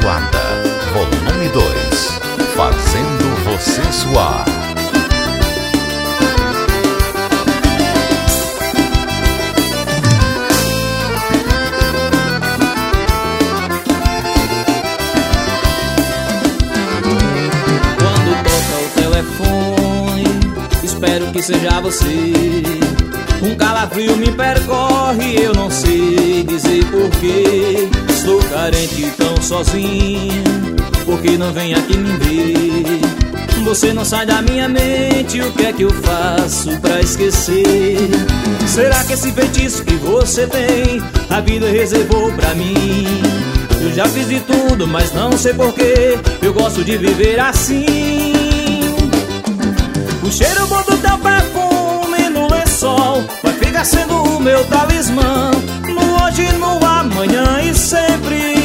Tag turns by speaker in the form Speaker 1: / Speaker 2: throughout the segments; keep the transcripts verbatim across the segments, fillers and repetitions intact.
Speaker 1: Abençoada, volume dois, fazendo você suar.
Speaker 2: Quando toca o telefone, espero que seja você. Um calafrio me percorre, eu não sei dizer porquê. Estou carente, tão sozinho, porque não vem aqui me ver. Você não sai da minha mente, o que é que eu faço pra esquecer? Será que esse feitiço que você tem, a vida reservou pra mim? Eu já fiz de tudo, mas não sei porquê, eu gosto de viver assim. O cheiro bom do teu perfume no lençol vai ficar sendo o meu talismã, no hoje, no amanhã e sempre.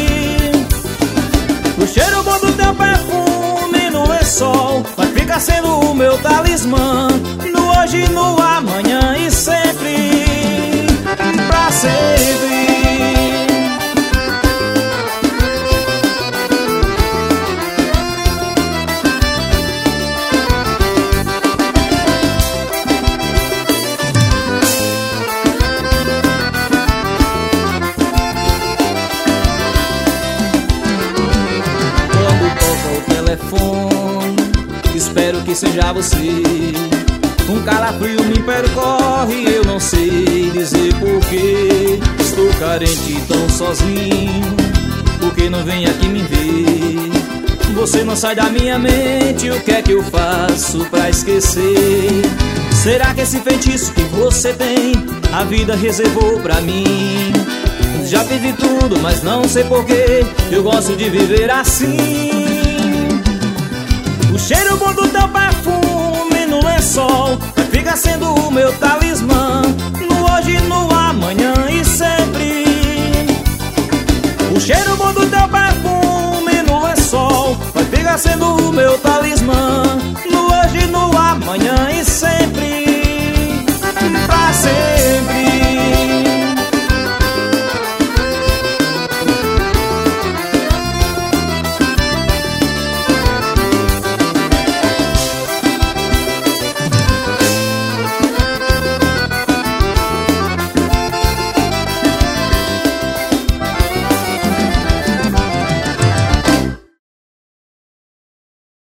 Speaker 2: O cheiro bom do teu perfume no lençol vai ficar sendo o meu talismã, no hoje, no amanhã e sempre. Pra sempre. Espero que seja você. Um calafrio me percorre, eu não sei dizer porquê. Estou carente, tão sozinho, porque não vem aqui me ver. Você não sai da minha mente, o que é que eu faço pra esquecer? Será que esse feitiço que você tem, a vida reservou pra mim? Já fiz de tudo, mas não sei porquê, eu gosto de viver assim. O cheiro bom do teu perfume no lençol vai ficar sendo o meu talismã, no hoje, no amanhã e sempre. O cheiro bom do teu perfume no lençol vai ficar sendo o meu talismã,